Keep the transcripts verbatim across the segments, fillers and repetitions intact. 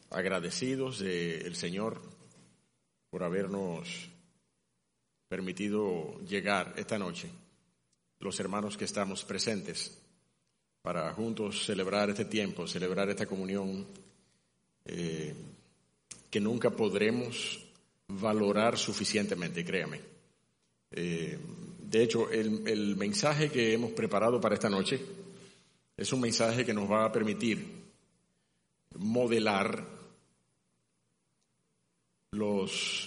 agradecidos del Señor por habernos permitido llegar esta noche, los hermanos que estamos presentes, para juntos celebrar este tiempo, celebrar esta comunión eh, que nunca podremos valorar suficientemente, créame. Eh, de hecho, el, el mensaje que hemos preparado para esta noche es un mensaje que nos va a permitir modelar los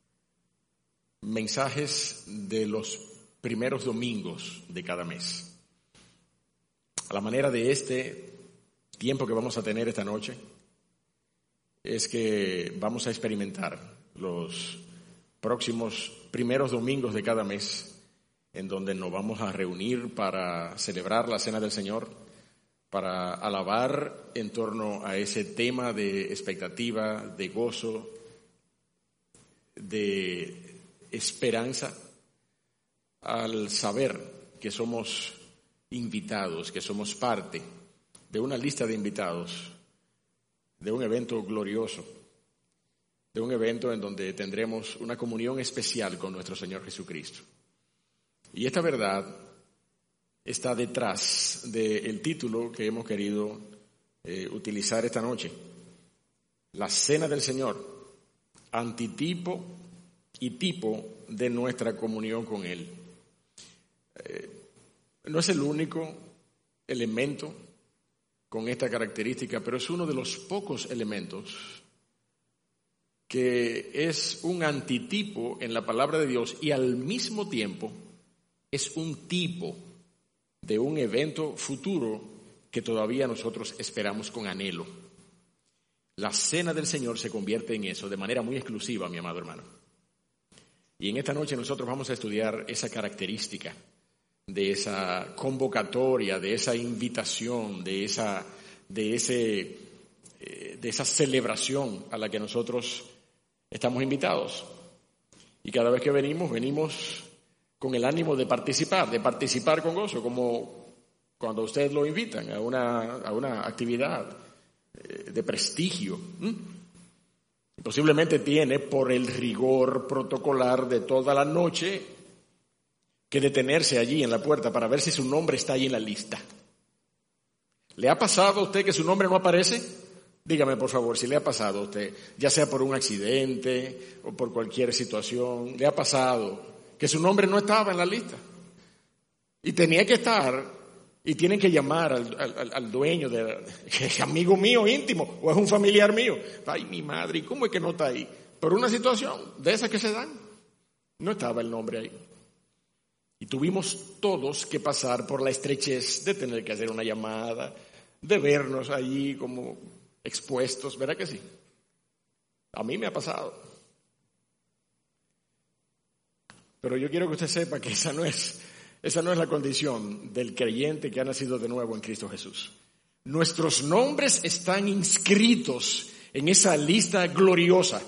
mensajes de los primeros domingos de cada mes. A la manera de este tiempo que vamos a tener esta noche, es que vamos a experimentar los próximos primeros domingos de cada mes, en donde nos vamos a reunir para celebrar la Cena del Señor, para alabar en torno a ese tema de expectativa, de gozo, de esperanza, al saber que somos invitados, que somos parte de una lista de invitados, de un evento glorioso, de un evento en donde tendremos una comunión especial con nuestro Señor Jesucristo. Y esta verdad está detrás del título que hemos querido eh, utilizar esta noche: la Cena del Señor, antitipo y tipo de nuestra comunión con Él. Eh, no es el único elemento con esta característica, pero es uno de los pocos elementos que es un antitipo en la palabra de Dios y al mismo tiempo es un tipo de un evento futuro que todavía nosotros esperamos con anhelo. La Cena del Señor se convierte en eso de manera muy exclusiva, mi amado hermano. Y en esta noche nosotros vamos a estudiar esa característica de esa convocatoria, de esa invitación, de esa, de ese, de esa celebración a la que nosotros estamos invitados. Y cada vez que venimos, venimos con el ánimo de participar, de participar con gozo, como cuando ustedes lo invitan a una, a una actividad de prestigio. Posiblemente tiene, por el rigor protocolar de toda la noche, que detenerse allí en la puerta para ver si su nombre está ahí en la lista. ¿Le ha pasado a usted que su nombre no aparece? Dígame, por favor, si le ha pasado a usted, ya sea por un accidente o por cualquier situación, ¿le ha pasado que su nombre no estaba en la lista? Y tenía que estar, y tienen que llamar al, al, al dueño, de, que es amigo mío íntimo, o es un familiar mío. Ay, mi madre, ¿cómo es que no está ahí? Por una situación de esas que se dan, no estaba el nombre ahí. Y tuvimos todos que pasar por la estrechez de tener que hacer una llamada, de vernos allí como expuestos, ¿verdad que sí? A mí me ha pasado. Pero yo quiero que usted sepa que esa no es, esa no es la condición del creyente que ha nacido de nuevo en Cristo Jesús. Nuestros nombres están inscritos en esa lista gloriosa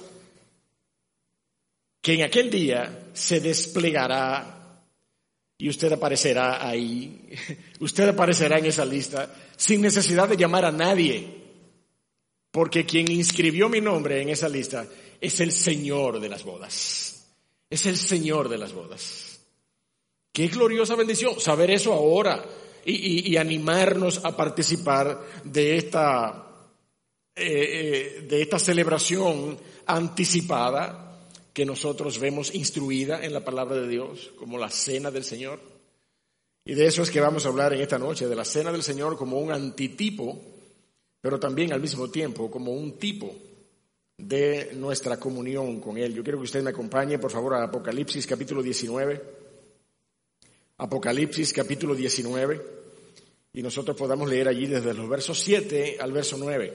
que en aquel día se desplegará. Y usted aparecerá ahí, usted aparecerá en esa lista sin necesidad de llamar a nadie, porque quien inscribió mi nombre en esa lista es el Señor de las bodas, es el Señor de las bodas. Qué gloriosa bendición saber eso ahora y, y, y animarnos a participar de esta, eh, eh, de esta celebración anticipada que nosotros vemos instruida en la palabra de Dios como la Cena del Señor. Y de eso es que vamos a hablar en esta noche, de la Cena del Señor como un antitipo, pero también al mismo tiempo como un tipo de nuestra comunión con Él. Yo quiero que usted me acompañe, por favor, a Apocalipsis capítulo diecinueve. Apocalipsis capítulo diecinueve. Y nosotros podamos leer allí desde los versos siete al verso nueve.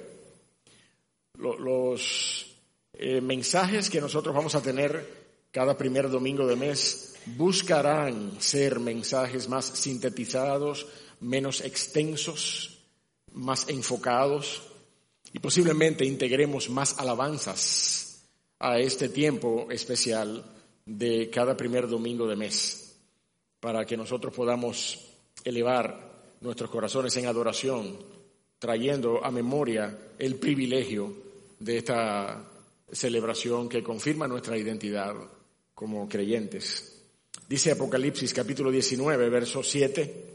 Los Eh, mensajes que nosotros vamos a tener cada primer domingo de mes buscarán ser mensajes más sintetizados, menos extensos, más enfocados, y posiblemente integremos más alabanzas a este tiempo especial de cada primer domingo de mes, para que nosotros podamos elevar nuestros corazones en adoración, trayendo a memoria el privilegio de esta celebración que confirma nuestra identidad como creyentes. Dice Apocalipsis capítulo diecinueve, verso siete,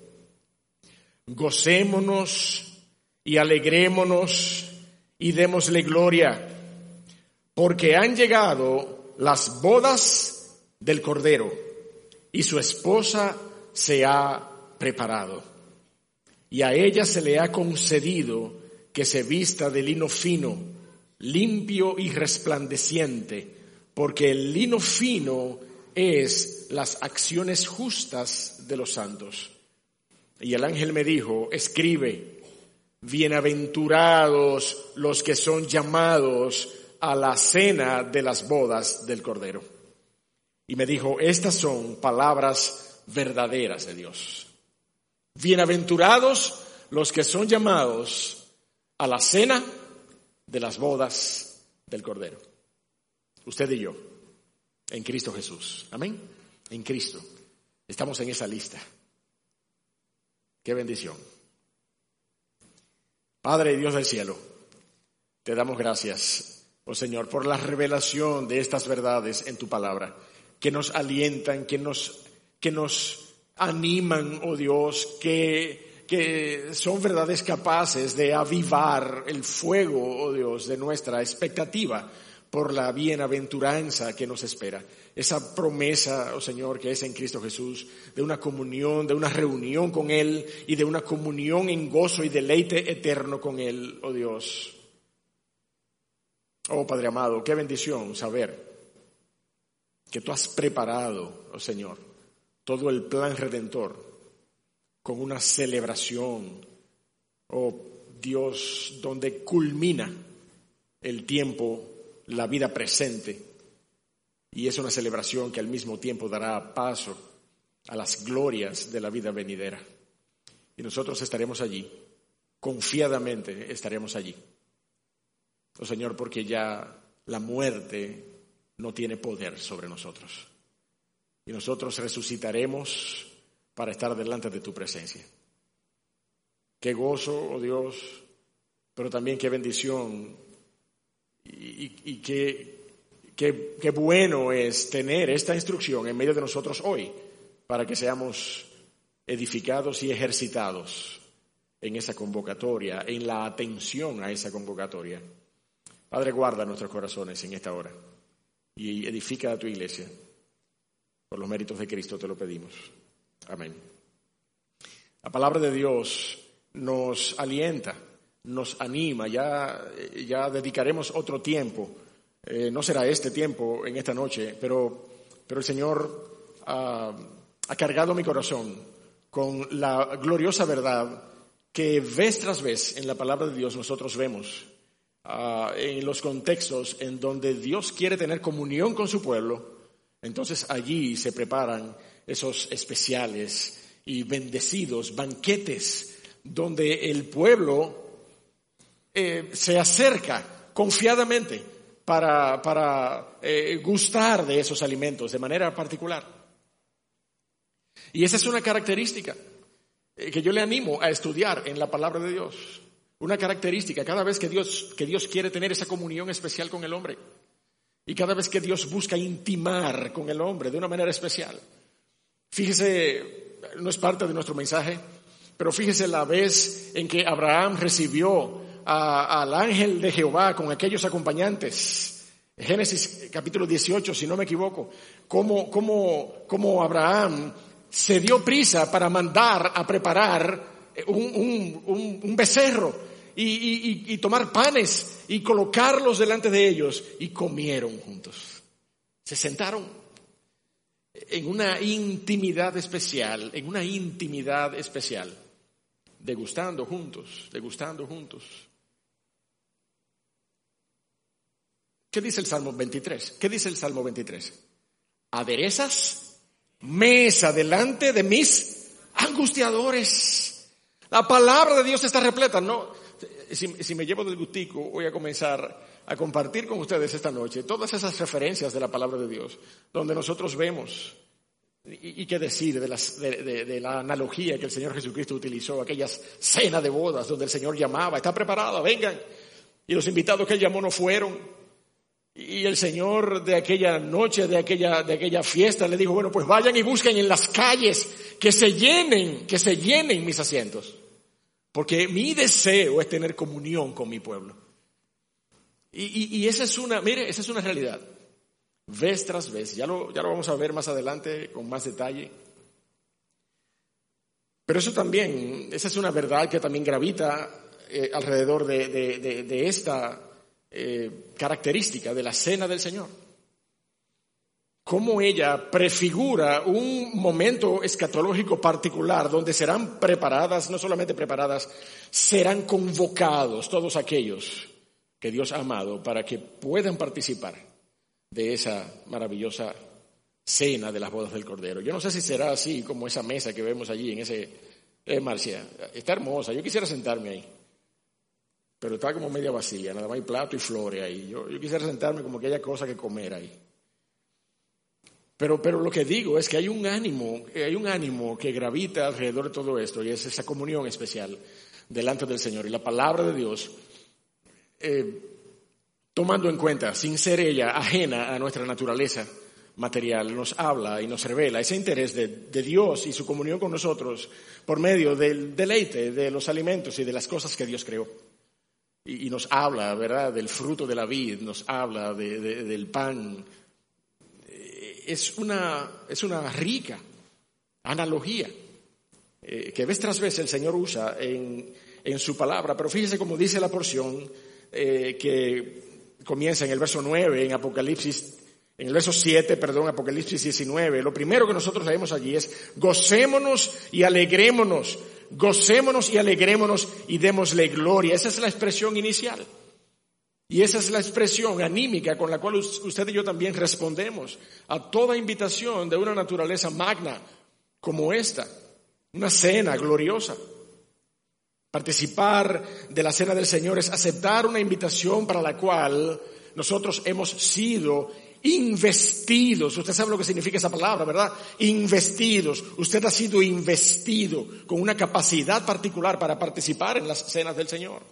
gocémonos y alegrémonos y démosle gloria, porque han llegado las bodas del Cordero y su esposa se ha preparado. Y a ella se le ha concedido que se vista de lino fino, limpio y resplandeciente, porque el lino fino es las acciones justas de los santos. Y el ángel me dijo, escribe, bienaventurados los que son llamados a la cena de las bodas del Cordero. Y me dijo, estas son palabras verdaderas de Dios. Bienaventurados los que son llamados a la cena de las bodas del Cordero. Usted y yo, en Cristo Jesús. Amén. En Cristo. Estamos en esa lista. Qué bendición. Padre y Dios del cielo, te damos gracias, oh Señor, por la revelación de estas verdades en tu palabra, que nos alientan, que nos, que nos animan, oh Dios, que, que son verdades capaces de avivar el fuego, oh Dios, de nuestra expectativa por la bienaventuranza que nos espera. Esa promesa, oh Señor, que es en Cristo Jesús, de una comunión, de una reunión con Él y de una comunión en gozo y deleite eterno con Él, oh Dios. Oh Padre amado, qué bendición saber que tú has preparado, oh Señor, todo el plan redentor con una celebración, oh Dios, donde culmina el tiempo, la vida presente, y es una celebración que al mismo tiempo dará paso a las glorias de la vida venidera. Y nosotros estaremos allí, confiadamente estaremos allí. Oh Señor, porque ya la muerte no tiene poder sobre nosotros. Y nosotros resucitaremos para estar delante de tu presencia. Qué gozo, oh Dios, pero también qué bendición y, y, y qué, qué, qué bueno es tener esta instrucción en medio de nosotros hoy para que seamos edificados y ejercitados en esa convocatoria, en la atención a esa convocatoria. Padre, guarda nuestros corazones en esta hora y edifica a tu iglesia. Por los méritos de Cristo te lo pedimos. Amén. La palabra de Dios nos alienta, nos anima. Ya, ya dedicaremos otro tiempo. Eh, no será este tiempo en esta noche, pero, pero el Señor ha, ha cargado mi corazón con la gloriosa verdad que vez tras vez en la palabra de Dios nosotros vemos. Uh, en los contextos en donde Dios quiere tener comunión con su pueblo, entonces allí se preparan esos especiales y bendecidos banquetes donde el pueblo eh, se acerca confiadamente para, para eh, gustar de esos alimentos de manera particular. Y esa es una característica eh, que yo le animo a estudiar en la palabra de Dios. Una característica, cada vez que Dios, que Dios quiere tener esa comunión especial con el hombre y cada vez que Dios busca intimar con el hombre de una manera especial. Fíjese, no es parte de nuestro mensaje, pero fíjese la vez en que Abraham recibió a, al ángel de Jehová con aquellos acompañantes. Génesis capítulo dieciocho, si no me equivoco, cómo, cómo, cómo Abraham se dio prisa para mandar a preparar un, un, un, un becerro. Y, y, y tomar panes y colocarlos delante de ellos y comieron juntos. Se sentaron en una intimidad especial, en una intimidad especial, degustando juntos, degustando juntos. ¿Qué dice el Salmo veintitrés? ¿Qué dice el Salmo veintitrés? Aderezas mesa delante de mis angustiadores. La palabra de Dios está repleta, ¿no? Si, si me llevo del gustico, voy a comenzar a compartir con ustedes esta noche todas esas referencias de la palabra de Dios, donde nosotros vemos, y, y qué decir de, las, de, de, de la analogía que el Señor Jesucristo utilizó, aquellas cenas de bodas donde el Señor llamaba, está preparada, vengan. y los invitados que él llamó no fueron. Y el Señor de aquella noche, de aquella, de aquella fiesta, le dijo, bueno, pues vayan y busquen en las calles que se llenen, que se llenen mis asientos. Porque mi deseo es tener comunión con mi pueblo. Y, y, y esa es una, mire, esa es una realidad. Vez tras vez, ya lo, ya lo vamos a ver más adelante con más detalle. Pero eso también, esa es una verdad que también gravita eh, alrededor de, de, de, de esta eh, característica de la cena del Señor. Cómo ella prefigura un momento escatológico particular donde serán preparadas, no solamente preparadas, serán convocados todos aquellos que Dios ha amado para que puedan participar de esa maravillosa cena de las bodas del Cordero. Yo no sé si será así como esa mesa que vemos allí en ese... Eh, Marcia, está hermosa, yo quisiera sentarme ahí, pero está como media vacía, nada más hay plato y flores ahí. Yo, yo quisiera sentarme como que haya cosa que comer ahí. Pero, pero lo que digo es que hay un ánimo, hay un ánimo que gravita alrededor de todo esto, y es esa comunión especial delante del Señor. Y la palabra de Dios, eh, tomando en cuenta, sin ser ella ajena a nuestra naturaleza material, nos habla y nos revela ese interés de, de Dios y su comunión con nosotros por medio del deleite de los alimentos y de las cosas que Dios creó. Y, y nos habla, ¿verdad?, del fruto de la vid, nos habla de, de, del pan. Es una, es una rica analogía eh, que vez tras vez el Señor usa en, en su palabra. Pero fíjese cómo dice la porción eh, que comienza en el verso nueve, en Apocalipsis, en el verso siete, perdón, Apocalipsis diecinueve. Lo primero que nosotros leemos allí es: gocémonos y alegrémonos, gocémonos y alegrémonos y démosle gloria. Esa es la expresión inicial. Y esa es la expresión anímica con la cual usted y yo también respondemos a toda invitación de una naturaleza magna como esta, una cena gloriosa. Participar de la cena del Señor es aceptar una invitación para la cual nosotros hemos sido investidos. Usted sabe lo que significa esa palabra, ¿verdad? Investidos. Usted ha sido investido con una capacidad particular para participar en las cenas del Señor.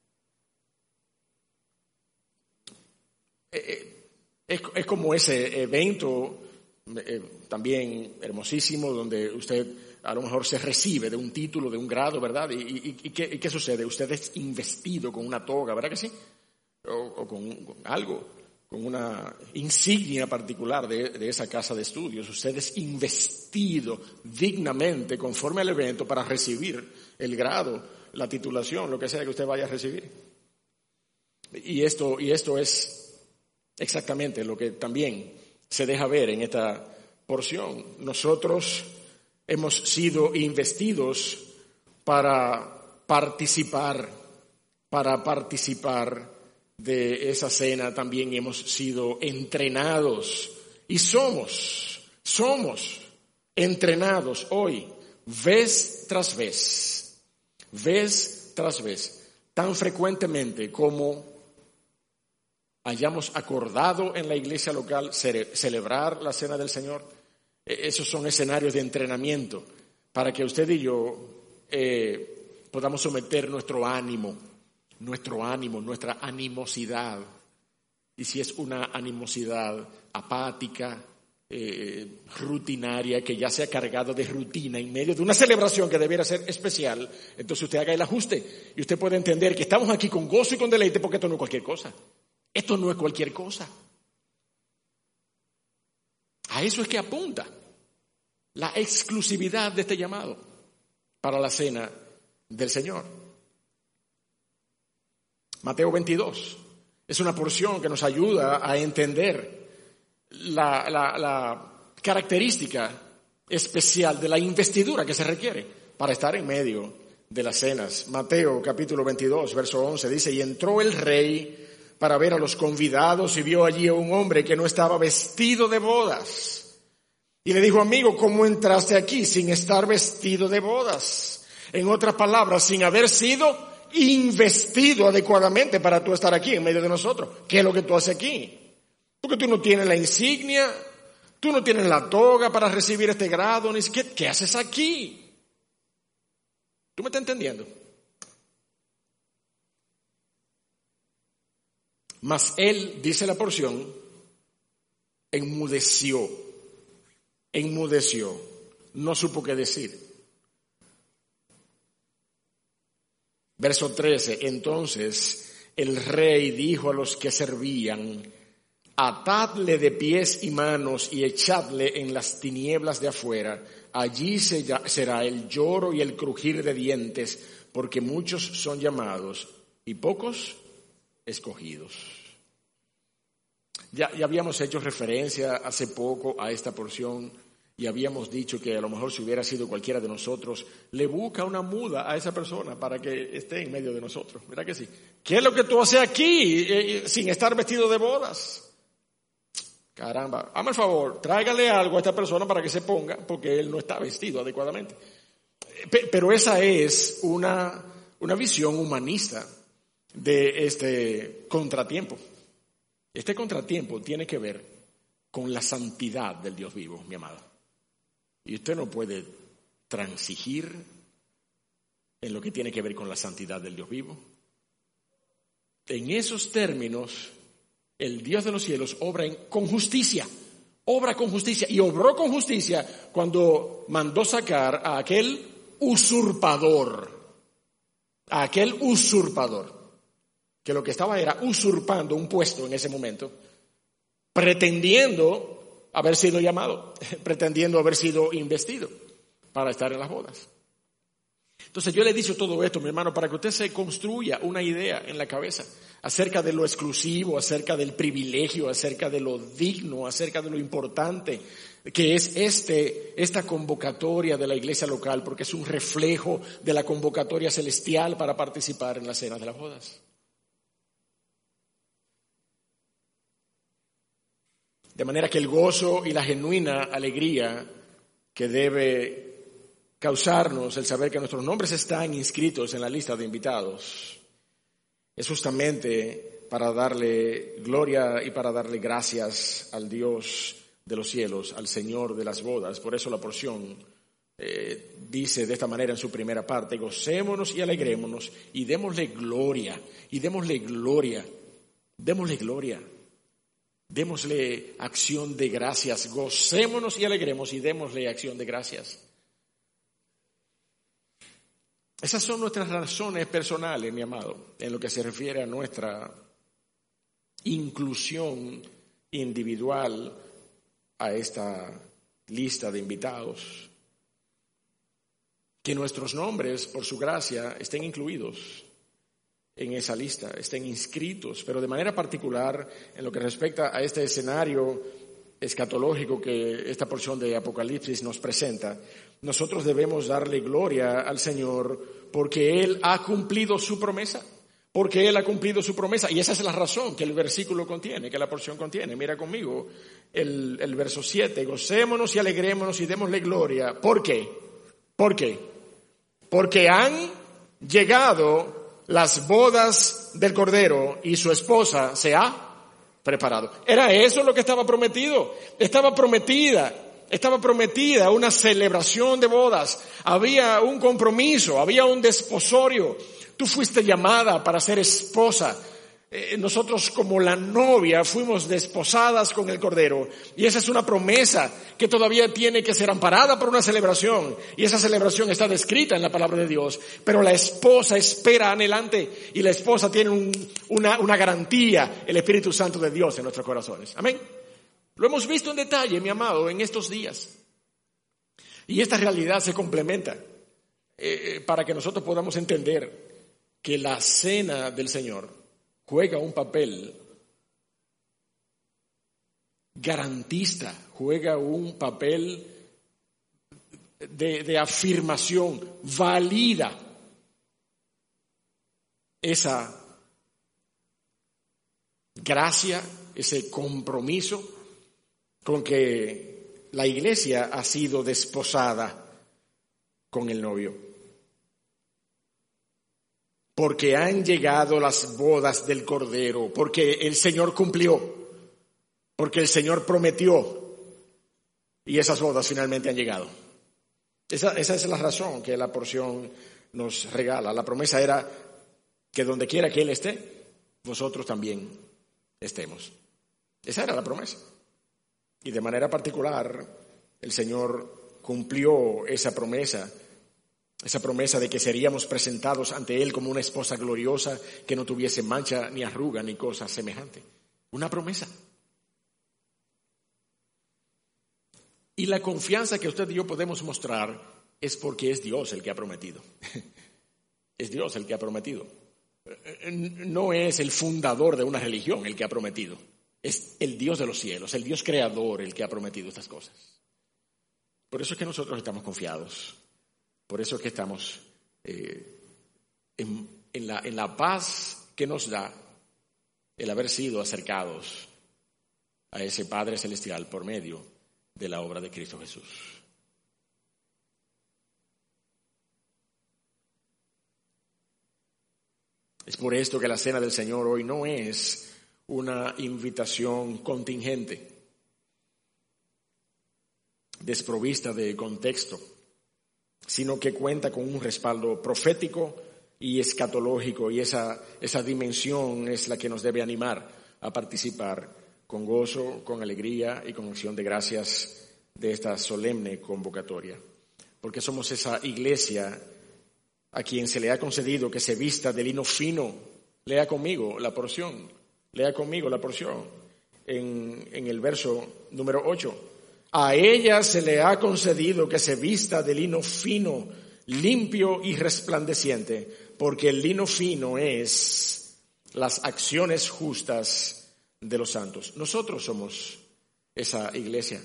Es, es como ese evento eh, también hermosísimo donde usted a lo mejor se recibe de un título, de un grado, ¿verdad? ¿Y, y, y, qué, y qué sucede? Usted es investido con una toga, ¿verdad que sí? O, o con, con algo, con una insignia particular de, de esa casa de estudios. Usted es investido dignamente conforme al evento para recibir el grado, la titulación, lo que sea que usted vaya a recibir. Y esto, y esto es exactamente lo que también se deja ver en esta porción. Nosotros hemos sido investidos para participar, para participar de esa cena. También hemos sido entrenados y somos, somos entrenados hoy, vez tras vez, vez tras vez, tan frecuentemente como hayamos acordado en la iglesia local celebrar la cena del Señor. Esos son escenarios de entrenamiento para que usted y yo eh, podamos someter nuestro ánimo, nuestro ánimo, nuestra animosidad. Y si es una animosidad apática, eh, rutinaria, que ya se ha cargado de rutina en medio de una celebración que debiera ser especial, entonces usted haga el ajuste y usted puede entender que estamos aquí con gozo y con deleite porque esto no es cualquier cosa. Esto no es cualquier cosa. A eso es que apunta la exclusividad de este llamado para la cena del Señor. Mateo veintidós es una porción que nos ayuda a entender la, la, la característica especial de la investidura que se requiere para estar en medio de las cenas. Mateo capítulo veintidós, verso once dice: y entró el rey para ver a los convidados y vio allí a un hombre que no estaba vestido de bodas. Y le dijo: amigo, ¿cómo entraste aquí sin estar vestido de bodas? En otras palabras, sin haber sido investido adecuadamente para tú estar aquí en medio de nosotros. ¿Qué es lo que tú haces aquí? Porque tú no tienes la insignia, tú no tienes la toga para recibir este grado, ni siquiera. ¿Qué haces aquí? ¿Tú me estás entendiendo? Mas él, dice la porción, enmudeció, enmudeció, no supo qué decir. Verso trece, entonces el rey dijo a los que servían: atadle de pies y manos y echadle en las tinieblas de afuera. Allí será el lloro y el crujir de dientes, porque muchos son llamados y pocos escogidos. Ya, ya habíamos hecho referencia hace poco a esta porción y habíamos dicho que a lo mejor si hubiera sido cualquiera de nosotros, le busca una muda a esa persona para que esté en medio de nosotros. ¿Verdad que sí? ¿Qué es lo que tú haces aquí eh, sin estar vestido de bodas? Caramba, hazme el favor, tráigale algo a esta persona para que se ponga, porque él no está vestido adecuadamente. Pero esa es una, una visión humanista de este contratiempo. Este contratiempo tiene que ver con la santidad del Dios vivo, mi amado. Y usted no puede transigir en lo que tiene que ver con la santidad del Dios vivo. En esos términos, el Dios de los cielos obra en, con justicia, obra con justicia, y obró con justicia cuando mandó sacar a aquel usurpador, a aquel usurpador, que lo que estaba era usurpando un puesto en ese momento, pretendiendo haber sido llamado, pretendiendo haber sido investido para estar en las bodas. Entonces yo le he dicho todo esto, mi hermano, para que usted se construya una idea en la cabeza acerca de lo exclusivo, acerca del privilegio, acerca de lo digno, acerca de lo importante que es este, esta convocatoria de la iglesia local, porque es un reflejo de la convocatoria celestial para participar en la cena de las bodas. De manera que el gozo y la genuina alegría que debe causarnos el saber que nuestros nombres están inscritos en la lista de invitados es justamente para darle gloria y para darle gracias al Dios de los cielos, al Señor de las bodas. Por eso la porción eh, dice de esta manera en su primera parte: gocémonos y alegrémonos y démosle gloria, y démosle gloria, démosle gloria. Démosle acción de gracias, gocémonos y alegremos y démosle acción de gracias. Esas son nuestras razones personales, mi amado, en lo que se refiere a nuestra inclusión individual a esta lista de invitados. Que nuestros nombres, por su gracia, estén incluidos en esa lista, estén inscritos, pero de manera particular en lo que respecta a este escenario escatológico que esta porción de Apocalipsis nos presenta, nosotros debemos darle gloria al Señor porque Él ha cumplido su promesa, porque Él ha cumplido su promesa, y esa es la razón que el versículo contiene, que la porción contiene. Mira conmigo el, el verso siete: gocémonos y alegrémonos y démosle gloria. ¿Por qué? ¿Por qué? Porque han llegado las bodas del Cordero y su esposa se ha preparado. Era eso lo que estaba prometido. Estaba prometida, estaba prometida una celebración de bodas. Había un compromiso, había un desposorio. Tú fuiste llamada para ser esposa. Eh, nosotros como la novia fuimos desposadas con el Cordero, y esa es una promesa que todavía tiene que ser amparada por una celebración, y esa celebración está descrita en la palabra de Dios, pero la esposa espera anhelante, y la esposa tiene un, una, una garantía, el Espíritu Santo de Dios en nuestros corazones. Amén. Lo hemos visto en detalle, mi amado, en estos días, y esta realidad se complementa eh, para que nosotros podamos entender que la cena del Señor juega un papel garantista, juega un papel de, de afirmación, valida esa gracia, ese compromiso con que la iglesia ha sido desposada con el novio. Porque han llegado las bodas del Cordero, porque el Señor cumplió, porque el Señor prometió, y esas bodas finalmente han llegado. Esa, esa es la razón que la porción nos regala. La promesa era que donde quiera que Él esté, vosotros también estemos. Esa era la promesa. Y de manera particular, el Señor cumplió esa promesa, esa promesa de que seríamos presentados ante Él como una esposa gloriosa que no tuviese mancha, ni arruga, ni cosa semejante. Una promesa. Y la confianza que usted y yo podemos mostrar es porque es Dios el que ha prometido. Es Dios el que ha prometido. No es el fundador de una religión el que ha prometido. Es el Dios de los cielos, el Dios creador el que ha prometido estas cosas. Por eso es que nosotros estamos confiados. Por eso es que estamos eh, en, en, la, en la paz que nos da el haber sido acercados a ese Padre Celestial por medio de la obra de Cristo Jesús. Es por esto que la cena del Señor hoy no es una invitación contingente, desprovista de contexto, sino que cuenta con un respaldo profético y escatológico, y esa, esa dimensión es la que nos debe animar a participar con gozo, con alegría y con acción de gracias de esta solemne convocatoria. Porque somos esa iglesia a quien se le ha concedido que se vista de lino fino. Lea conmigo la porción, lea conmigo la porción en, en el verso número ocho. A ella se le ha concedido que se vista de lino fino, limpio y resplandeciente, porque el lino fino es las acciones justas de los santos. Nosotros somos esa iglesia.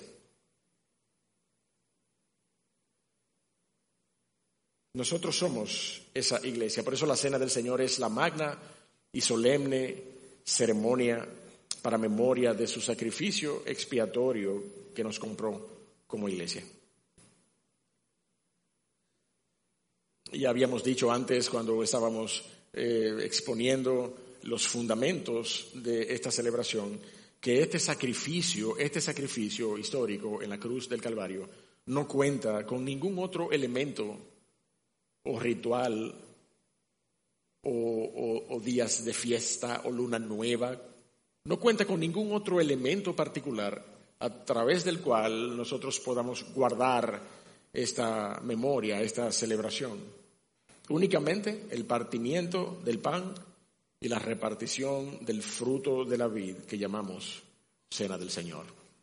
Nosotros somos esa iglesia. Por eso la cena del Señor es la magna y solemne ceremonia para memoria de su sacrificio expiatorio que nos compró como iglesia. Ya habíamos dicho antes, cuando estábamos eh, exponiendo los fundamentos de esta celebración, que este sacrificio, este sacrificio histórico en la cruz del Calvario no cuenta con ningún otro elemento o ritual o, o, o días de fiesta o luna nueva. No cuenta con ningún otro elemento particular a través del cual nosotros podamos guardar esta memoria, esta celebración. Únicamente el partimiento del pan y la repartición del fruto de la vid que llamamos Cena del Señor.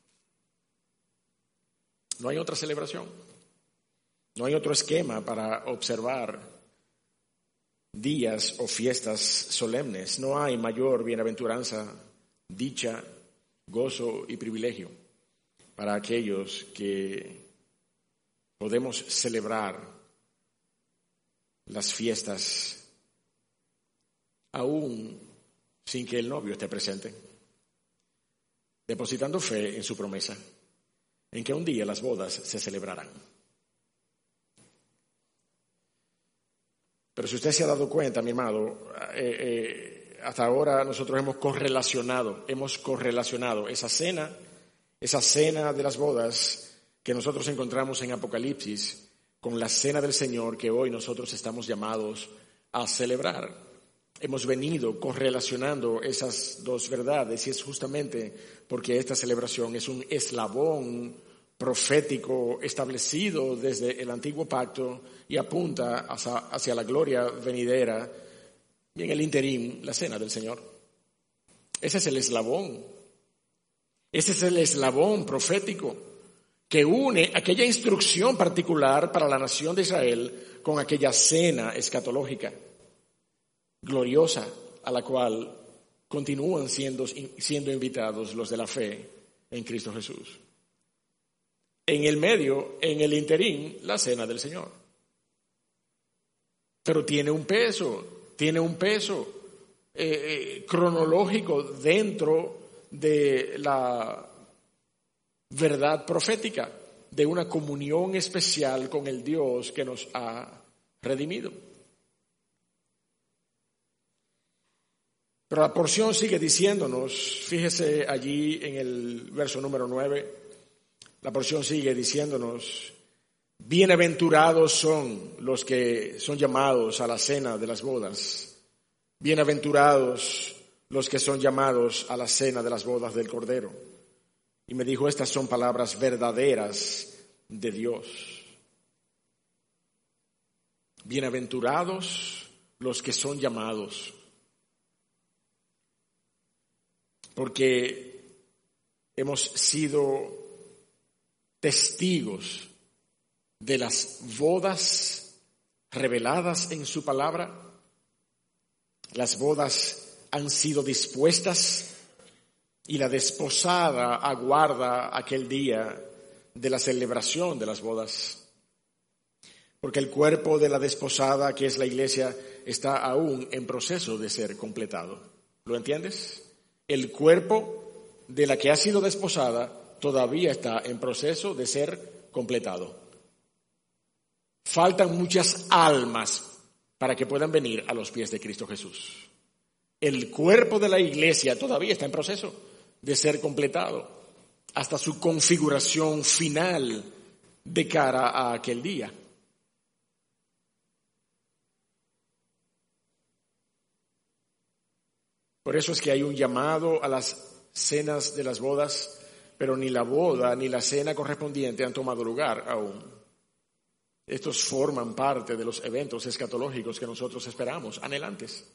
No hay otra celebración. No hay otro esquema para observar días o fiestas solemnes. No hay mayor bienaventuranza, dicha, gozo y privilegio para aquellos que podemos celebrar las fiestas aún sin que el novio esté presente, depositando fe en su promesa, en que un día las bodas se celebrarán. Pero si usted se ha dado cuenta, mi amado, eh, eh, hasta ahora nosotros hemos correlacionado, hemos correlacionado esa cena, esa cena de las bodas que nosotros encontramos en Apocalipsis con la cena del Señor que hoy nosotros estamos llamados a celebrar. Hemos venido correlacionando esas dos verdades y es justamente porque esta celebración es un eslabón profético establecido desde el antiguo pacto y apunta hacia, hacia la gloria venidera y en el interín la cena del Señor. Ese es el eslabón. Ese es el eslabón profético que une aquella instrucción particular para la nación de Israel con aquella cena escatológica gloriosa a la cual continúan siendo, siendo invitados los de la fe en Cristo Jesús. En el medio, en el interín, la cena del Señor. Pero tiene un peso, tiene un peso eh, eh, cronológico dentro de la verdad profética, de una comunión especial con el Dios que nos ha redimido. Pero la porción sigue diciéndonos, fíjese allí en el verso número nueve, la porción sigue diciéndonos, bienaventurados son los que son llamados a la cena de las bodas, bienaventurados los que son llamados a la cena de las bodas del Cordero. Y me dijo, estas son palabras verdaderas de Dios. Bienaventurados los que son llamados, porque hemos sido testigos de las bodas reveladas en su palabra. Las bodas han sido dispuestas y la desposada aguarda aquel día de la celebración de las bodas. Porque el cuerpo de la desposada, que es la iglesia, está aún en proceso de ser completado. ¿Lo entiendes? El cuerpo de la que ha sido desposada todavía está en proceso de ser completado. Faltan muchas almas para que puedan venir a los pies de Cristo Jesús. El cuerpo de la iglesia todavía está en proceso de ser completado hasta su configuración final de cara a aquel día. Por eso es que hay un llamado a las cenas de las bodas, pero ni la boda ni la cena correspondiente han tomado lugar aún. Estos forman parte de los eventos escatológicos que nosotros esperamos, anhelantes.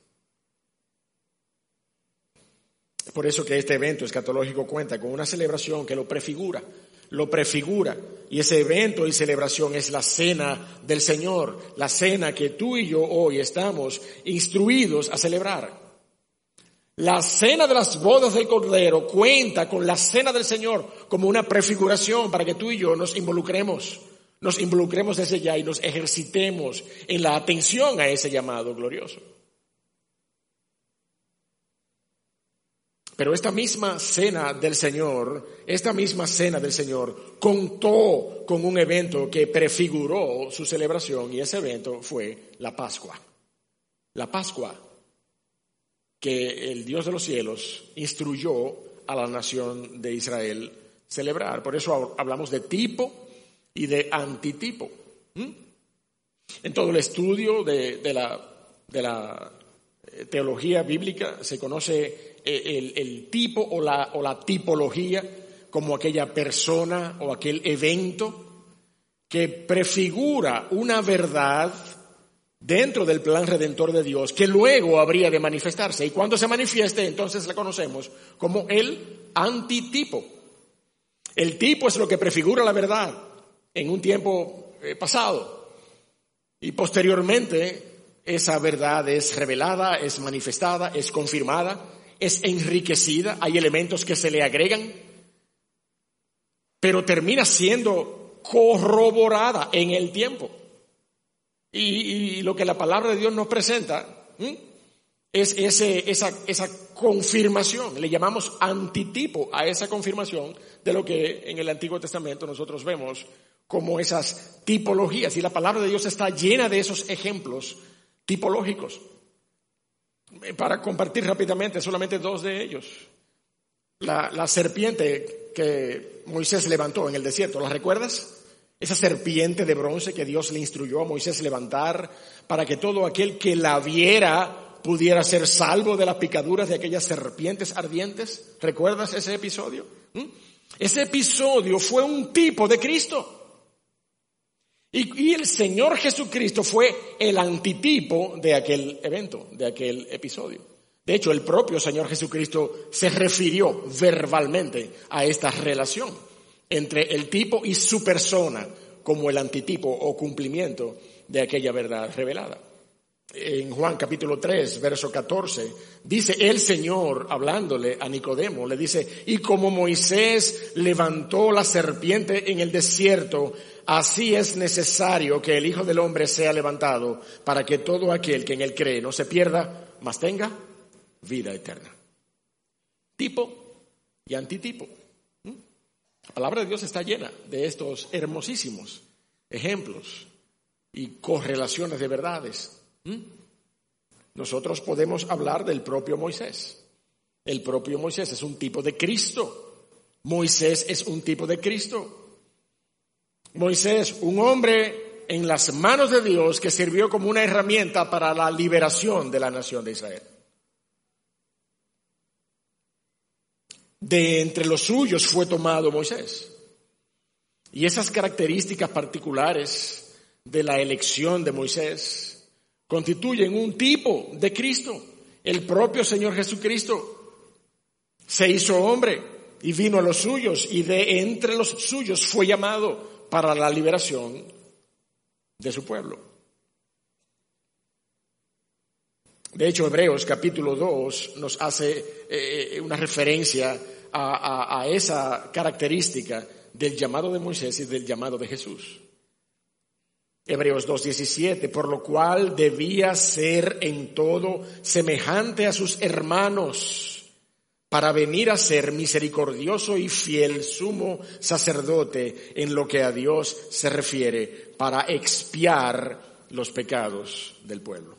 Por eso que este evento escatológico cuenta con una celebración que lo prefigura, lo prefigura. Y ese evento y celebración es la cena del Señor, la cena que tú y yo hoy estamos instruidos a celebrar. La cena de las bodas del Cordero cuenta con la cena del Señor como una prefiguración para que tú y yo nos involucremos, nos involucremos desde ya y nos ejercitemos en la atención a ese llamado glorioso. Pero esta misma cena del Señor, esta misma cena del Señor contó con un evento que prefiguró su celebración, y ese evento fue la Pascua. La Pascua que el Dios de los cielos instruyó a la nación de Israel celebrar. Por eso hablamos de tipo y de antitipo. ¿Mm? En todo el estudio de, de, la, de la teología bíblica se conoce el, el tipo o la, o la tipología como aquella persona o aquel evento que prefigura una verdad dentro del plan redentor de Dios, que luego habría de manifestarse. Y cuando se manifieste, entonces la conocemos como el antitipo. El tipo es lo que prefigura la verdad en un tiempo eh, pasado. Y posteriormente, esa verdad es revelada, es manifestada, es confirmada, es enriquecida. Hay elementos que se le agregan, pero termina siendo corroborada en el tiempo. Y, y lo que la palabra de Dios nos presenta ¿sí? es ese, esa, esa confirmación. Le llamamos antitipo a esa confirmación de lo que en el Antiguo Testamento nosotros vemos como esas tipologías. Y la palabra de Dios está llena de esos ejemplos tipológicos. Para compartir rápidamente solamente dos de ellos. La, la serpiente que Moisés levantó en el desierto, ¿la recuerdas? Esa serpiente de bronce que Dios le instruyó a Moisés levantar para que todo aquel que la viera pudiera ser salvo de las picaduras de aquellas serpientes ardientes. ¿Recuerdas ese episodio? ¿Mm? Ese episodio fue un tipo de Cristo. Y, y el Señor Jesucristo fue el antitipo de aquel evento, de aquel episodio. De hecho, el propio Señor Jesucristo se refirió verbalmente a esta relación entre el tipo y su persona como el antitipo o cumplimiento de aquella verdad revelada. En Juan capítulo tres, verso catorce, dice el Señor, hablándole a Nicodemo, le dice, y como Moisés levantó la serpiente en el desierto, así es necesario que el Hijo del Hombre sea levantado para que todo aquel que en él cree no se pierda, mas tenga vida eterna. Tipo y antitipo. La palabra de Dios está llena de estos hermosísimos ejemplos y correlaciones de verdades. ¿Mm? Nosotros podemos hablar del propio Moisés. El propio Moisés es un tipo de Cristo. Moisés es un tipo de Cristo. Moisés, un hombre en las manos de Dios que sirvió como una herramienta para la liberación de la nación de Israel. de entre los suyos fue tomado Moisés. Y esas características particulares de la elección de Moisés constituyen un tipo de Cristo. El propio Señor Jesucristo se hizo hombre y vino a los suyos, y de entre los suyos fue llamado para la liberación de su pueblo. De hecho, Hebreos capítulo dos nos hace eh, una referencia a, a, a esa característica del llamado de Moisés y del llamado de Jesús. Hebreos dos diecisiete, por lo cual debía ser en todo semejante a sus hermanos, para venir a ser misericordioso y fiel sumo sacerdote en lo que a Dios se refiere, para expiar los pecados del pueblo.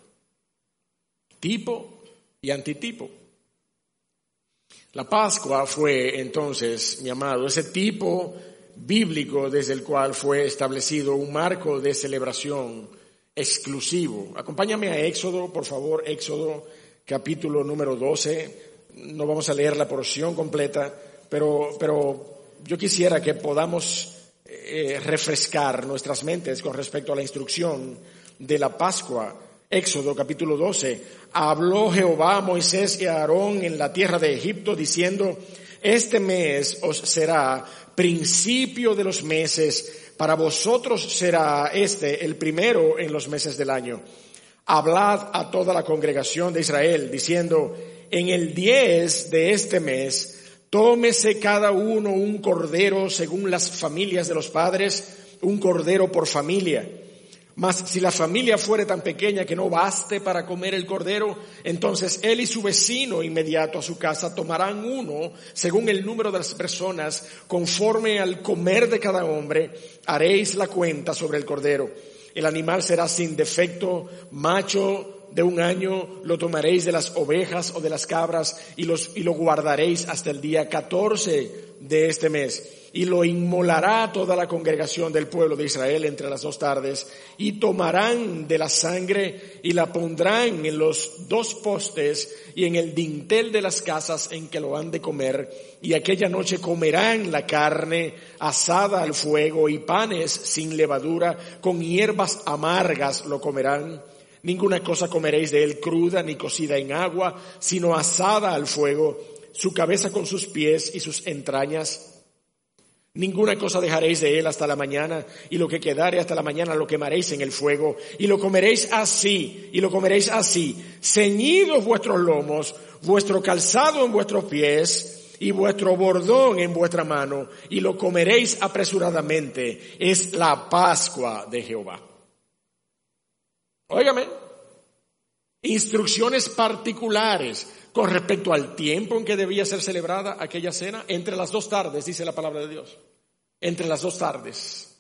Tipo y antitipo. La Pascua fue entonces, mi amado, ese tipo bíblico desde el cual fue establecido un marco de celebración exclusivo. Acompáñame a Éxodo, por favor, Éxodo capítulo número doce. No vamos a leer la porción completa, pero, pero yo quisiera que podamos eh, refrescar nuestras mentes con respecto a la instrucción de la Pascua. Éxodo capítulo doce. Habló Jehová a Moisés y a Aarón en la tierra de Egipto, diciendo: este mes os será principio de los meses, para vosotros será este el primero en los meses del año. Hablad a toda la congregación de Israel, diciendo: en el diez de este mes, tómese cada uno un cordero según las familias de los padres, un cordero por familia. Mas si la familia fuere tan pequeña que no baste para comer el cordero, entonces él y su vecino inmediato a su casa tomarán uno según el número de las personas, conforme al comer de cada hombre, haréis la cuenta sobre el cordero. El animal será sin defecto, macho de un año, lo tomaréis de las ovejas o de las cabras y, los, y lo guardaréis hasta el día catorce de este mes. Y lo inmolará toda la congregación del pueblo de Israel entre las dos tardes, y tomarán de la sangre y la pondrán en los dos postes y en el dintel de las casas en que lo han de comer, y aquella noche comerán la carne asada al fuego y panes sin levadura, con hierbas amargas lo comerán. Ninguna cosa comeréis de él cruda ni cocida en agua, sino asada al fuego, su cabeza con sus pies y sus entrañas. Ninguna cosa dejaréis de él hasta la mañana, y lo que quedare hasta la mañana lo quemaréis en el fuego, y lo comeréis así, y lo comeréis así, ceñidos vuestros lomos, vuestro calzado en vuestros pies, y vuestro bordón en vuestra mano, y lo comeréis apresuradamente. Es la Pascua de Jehová. Óigame, instrucciones particulares con respecto al tiempo en que debía ser celebrada aquella cena, entre las dos tardes, dice la palabra de Dios, entre las dos tardes.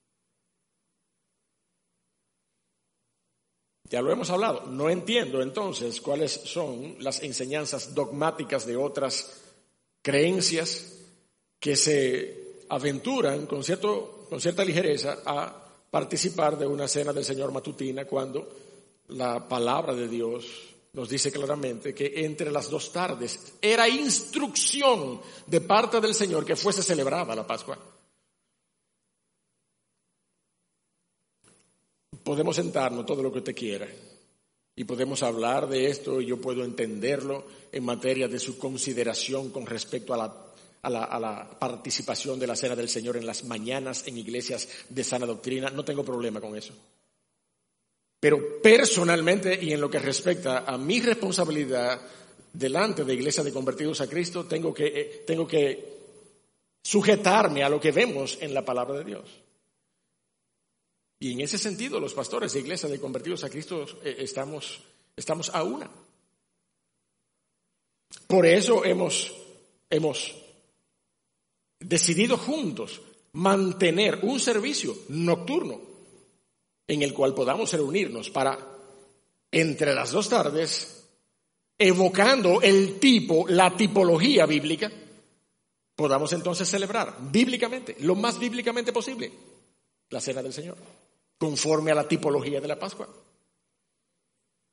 Ya lo hemos hablado. No entiendo entonces cuáles son las enseñanzas dogmáticas de otras creencias que se aventuran con cierto, con cierta ligereza a participar de una cena del Señor matutina, cuando la palabra de Dios nos dice claramente que entre las dos tardes era instrucción de parte del Señor que fuese celebrada la Pascua. Podemos sentarnos todo lo que usted quiera y podemos hablar de esto, y yo puedo entenderlo en materia de su consideración con respecto a la A la, a la participación de la cena del Señor en las mañanas en iglesias de sana doctrina. No tengo problema con eso. Pero personalmente, y en lo que respecta a mi responsabilidad delante de Iglesia de Convertidos a Cristo, tengo que, eh, tengo que sujetarme a lo que vemos en la palabra de Dios. Y en ese sentido, los pastores de Iglesia de Convertidos a Cristo eh, estamos, estamos a una. Por eso hemos, hemos decidido juntos mantener un servicio nocturno en el cual podamos reunirnos para, entre las dos tardes, evocando el tipo, la tipología bíblica, podamos entonces celebrar bíblicamente, lo más bíblicamente posible, la cena del Señor, conforme a la tipología de la Pascua.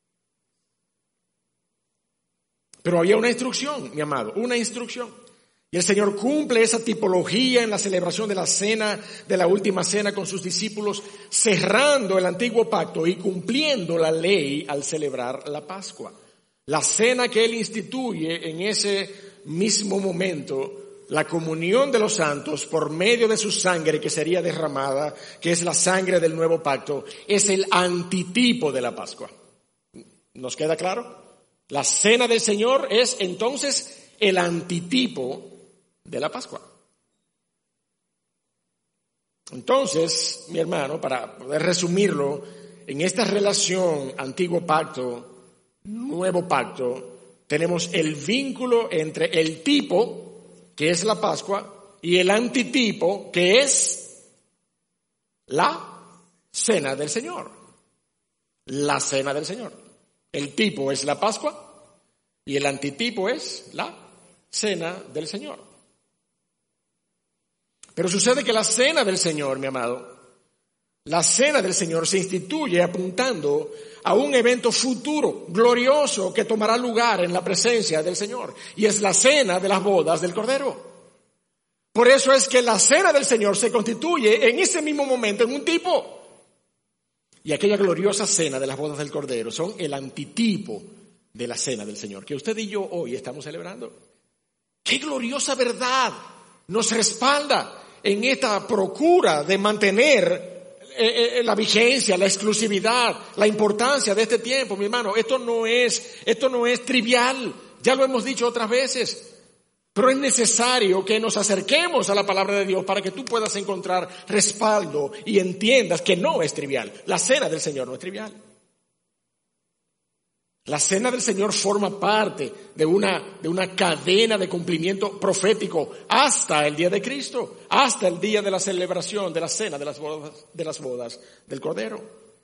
Pero había una instrucción, mi amado, una instrucción. Y el Señor cumple esa tipología en la celebración de la cena, de la última cena con sus discípulos, cerrando el antiguo pacto y cumpliendo la ley al celebrar la Pascua. La cena que Él instituye en ese mismo momento, la comunión de los santos por medio de su sangre que sería derramada, que es la sangre del nuevo pacto, es el antitipo de la Pascua. ¿Nos queda claro? La cena del Señor es entonces el antitipo de la Pascua. Entonces, mi hermano, para poder resumirlo, en esta relación antiguo pacto, nuevo pacto, tenemos el vínculo entre el tipo, que es la Pascua, y el antitipo, que es la cena del Señor. La cena del Señor. El tipo es la Pascua y el antitipo es la cena del Señor. Pero sucede que la cena del Señor, mi amado, la cena del Señor se instituye apuntando a un evento futuro, glorioso, que tomará lugar en la presencia del Señor. Y es la cena de las bodas del Cordero. Por eso es que la cena del Señor se constituye en ese mismo momento en un tipo. Y aquella gloriosa cena de las bodas del Cordero son el antitipo de la cena del Señor, que usted y yo hoy estamos celebrando. ¡Qué gloriosa verdad nos respalda en esta procura de mantener eh, eh, la vigencia, la exclusividad, la importancia de este tiempo, mi hermano? Esto no es, esto no es trivial, ya lo hemos dicho otras veces, pero es necesario que nos acerquemos a la palabra de Dios para que tú puedas encontrar respaldo y entiendas que no es trivial. La cena del Señor no es trivial. La cena del Señor forma parte de una, de una cadena de cumplimiento profético hasta el día de Cristo, hasta el día de la celebración de la cena de las bodas, de las bodas del Cordero.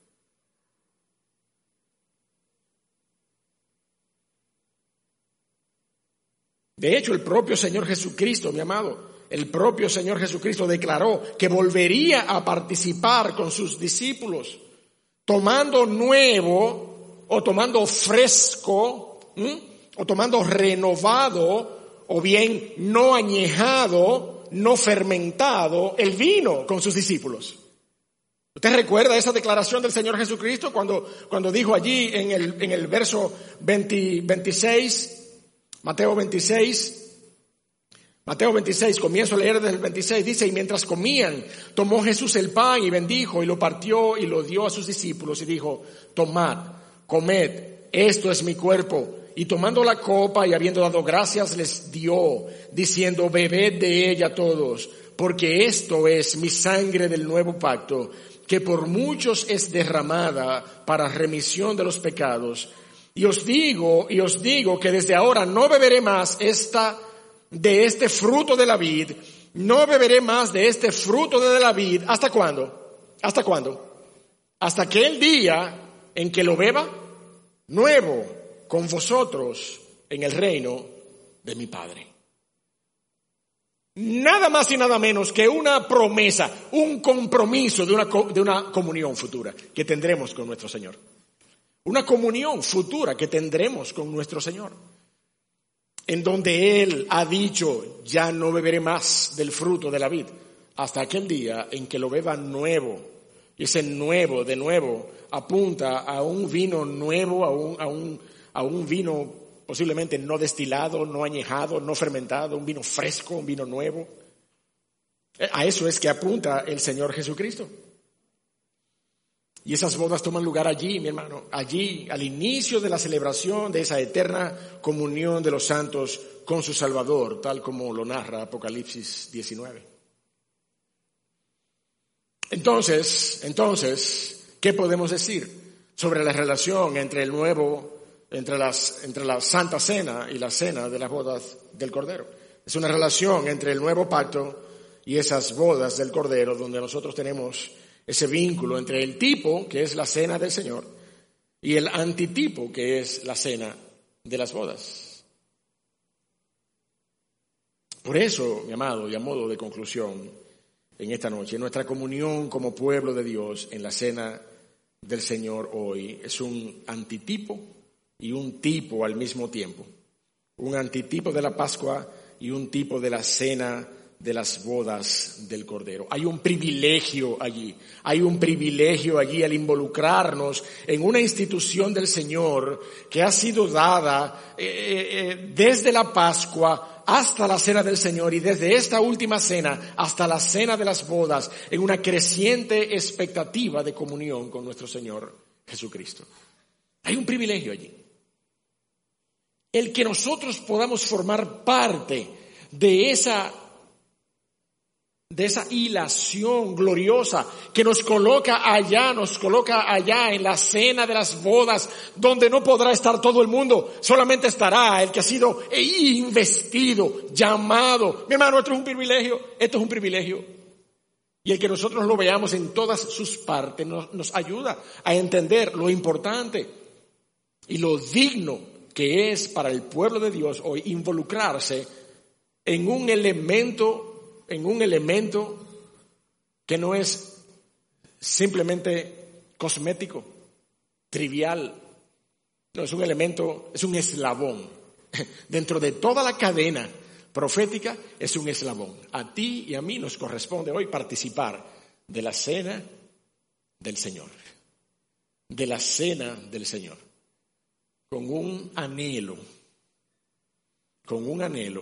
De hecho, el propio Señor Jesucristo, mi amado, el propio Señor Jesucristo declaró que volvería a participar con sus discípulos, tomando nuevo o tomando fresco, ¿m? o tomando renovado, o bien no añejado, no fermentado, el vino con sus discípulos. ¿Usted recuerda esa declaración del Señor Jesucristo cuando, cuando dijo allí en el, en el verso veinte, veintiséis, Mateo veintiséis, Mateo veintiséis, comienzo a leer desde el veintiséis, dice: y mientras comían, tomó Jesús el pan y bendijo y lo partió y lo dio a sus discípulos y dijo: tomad, comed, esto es mi cuerpo. Y tomando la copa y habiendo dado gracias les dio, diciendo: bebed de ella todos, porque esto es mi sangre del nuevo pacto, que por muchos es derramada para remisión de los pecados. Y os digo, y os digo que desde ahora no beberé más esta, de este fruto de la vid, no beberé más de este fruto de la vid. ¿Hasta cuándo? ¿Hasta cuándo? Hasta aquel día en que lo beba nuevo con vosotros en el reino de mi Padre. Nada más y nada menos que una promesa, un compromiso de una, de una comunión futura que tendremos con nuestro Señor. Una comunión futura que tendremos con nuestro Señor, en donde Él ha dicho: ya no beberé más del fruto de la vid, hasta aquel día en que lo beba nuevo. Y ese nuevo, de nuevo, apunta a un vino nuevo, a un, a un, a un vino posiblemente no destilado, no añejado, no fermentado, un vino fresco, un vino nuevo. A eso es que apunta el Señor Jesucristo. Y esas bodas toman lugar allí, mi hermano, allí, al inicio de la celebración de esa eterna comunión de los santos con su Salvador, tal como lo narra Apocalipsis diecinueve. Entonces, entonces, ¿qué podemos decir sobre la relación entre el nuevo, entre las, entre la Santa Cena y la Cena de las bodas del Cordero? Es una relación entre el nuevo pacto y esas bodas del Cordero, donde nosotros tenemos ese vínculo entre el tipo, que es la cena del Señor, y el antitipo, que es la cena de las bodas. Por eso, mi amado, y a modo de conclusión, en esta noche, nuestra comunión como pueblo de Dios en la cena del Señor hoy es un antitipo y un tipo al mismo tiempo. Un antitipo de la Pascua y un tipo de la cena de las bodas del Cordero. Hay un privilegio allí, hay un privilegio allí al involucrarnos en una institución del Señor que ha sido dada eh, eh, desde la Pascua hasta la cena del Señor y desde esta última cena hasta la cena de las bodas, en una creciente expectativa de comunión con nuestro Señor Jesucristo. Hay un privilegio allí. El que nosotros podamos formar parte de esa, de esa hilación gloriosa que nos coloca allá, nos coloca allá en la cena de las bodas, donde no podrá estar todo el mundo, solamente estará el que ha sido investido, llamado. Mi hermano, esto es un privilegio, esto es un privilegio. Y el que nosotros lo veamos en todas sus partes nos, nos ayuda a entender lo importante y lo digno que es para el pueblo de Dios hoy involucrarse en un elemento, en un elemento que no es simplemente cosmético, trivial. No, es un elemento, es un eslabón. Dentro de toda la cadena profética es un eslabón. A ti y a mí nos corresponde hoy participar de la cena del Señor. De la cena del Señor. Con un anhelo, con un anhelo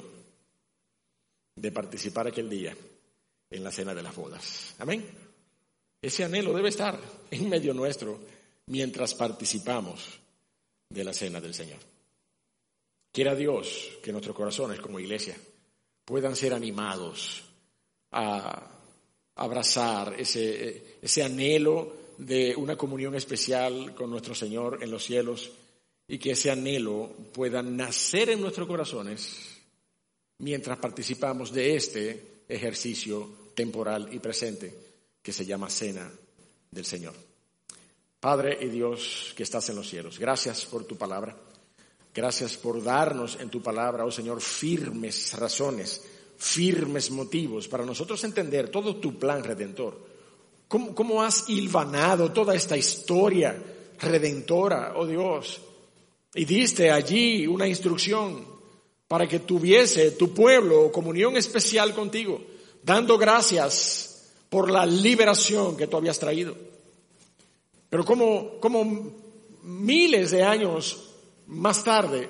de participar aquel día en la cena de las bodas. Amén. Ese anhelo debe estar en medio nuestro mientras participamos de la cena del Señor. Quiera Dios que nuestros corazones como iglesia puedan ser animados a abrazar ese, ese anhelo de una comunión especial con nuestro Señor en los cielos, y que ese anhelo pueda nacer en nuestros corazones mientras participamos de este ejercicio temporal y presente que se llama cena del Señor. Padre y Dios que estás en los cielos, gracias por tu palabra. Gracias por darnos en tu palabra, oh Señor, firmes razones, firmes motivos para nosotros entender todo tu plan redentor. ¿Cómo, cómo has hilvanado toda esta historia redentora, oh Dios? Y diste allí una instrucción para que tuviese tu pueblo comunión especial contigo, dando gracias por la liberación que tú habías traído. Pero como, como miles de años más tarde,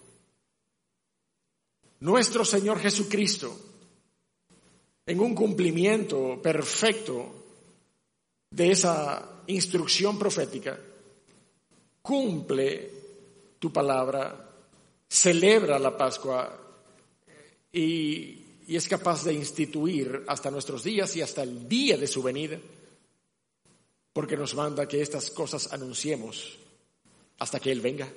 nuestro Señor Jesucristo, en un cumplimiento perfecto de esa instrucción profética, cumple tu palabra, celebra la Pascua y, y es capaz de instituir hasta nuestros días y hasta el día de su venida, porque nos manda que estas cosas anunciemos hasta que Él venga.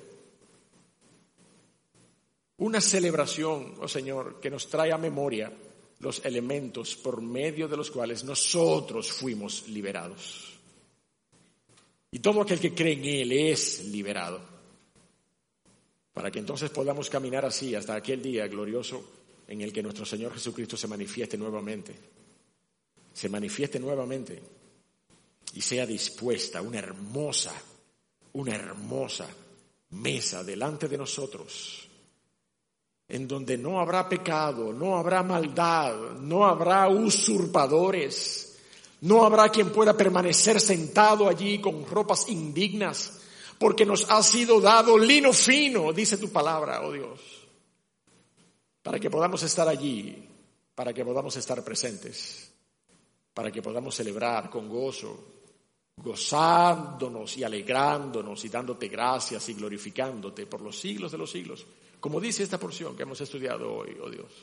Una celebración, oh Señor, que nos trae a memoria los elementos por medio de los cuales nosotros fuimos liberados. Y todo aquel que cree en Él es liberado. Para que entonces podamos caminar así hasta aquel día glorioso en el que nuestro Señor Jesucristo se manifieste nuevamente. Se manifieste nuevamente y sea dispuesta una hermosa, una hermosa mesa delante de nosotros, en donde no habrá pecado, no habrá maldad, no habrá usurpadores, no habrá quien pueda permanecer sentado allí con ropas indignas, porque nos ha sido dado lino fino, dice tu palabra, oh Dios, para que podamos estar allí, para que podamos estar presentes, para que podamos celebrar con gozo, gozándonos y alegrándonos y dándote gracias y glorificándote por los siglos de los siglos, como dice esta porción que hemos estudiado hoy, oh Dios.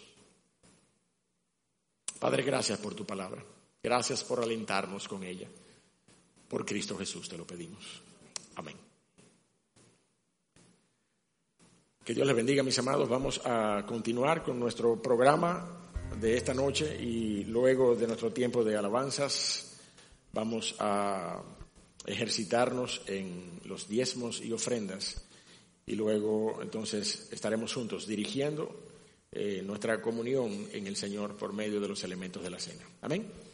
Padre, gracias por tu palabra, gracias por alentarnos con ella. Por Cristo Jesús te lo pedimos. Amén. Que Dios les bendiga, mis amados. Vamos a continuar con nuestro programa de esta noche y luego de nuestro tiempo de alabanzas vamos a ejercitarnos en los diezmos y ofrendas y luego entonces estaremos juntos dirigiendo eh, nuestra comunión en el Señor por medio de los elementos de la cena. Amén.